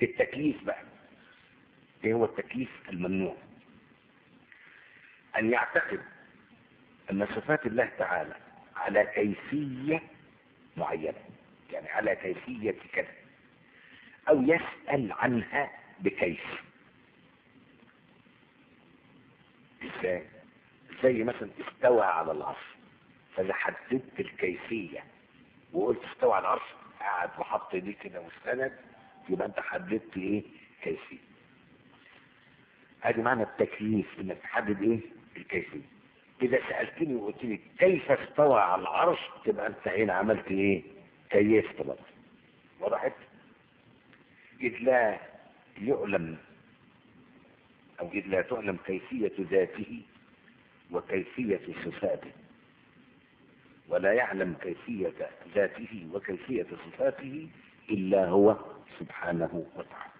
التكييف بقى، ايه هو التكييف الممنوع؟ ان يعتقد ان صفات الله تعالى على كيفية معينة، يعني على كيفية كذا، او يسأل عنها بكيف. ازاي؟ زي مثلا استوى على العرش، فاذا حددت الكيفية وقلت استوى على العرش، قاعد وحط ايديه كده واستند، يبقى انت حددت ايه؟ كيفية. ادي معنى التكييف، انك تحدد ايه؟ الكيفية. اذا سألتني وقلت لي كيف استوى على العرش، تبقى انت هنا عملت ايه؟ كيفت بقى. وضحت؟ اذ لا يعلم او اذ لا تعلم كيفية ذاته وكيفية صفاته، ولا يعلم كيفية ذاته وكيفية صفاته إلا هو سبحانه وتعالى.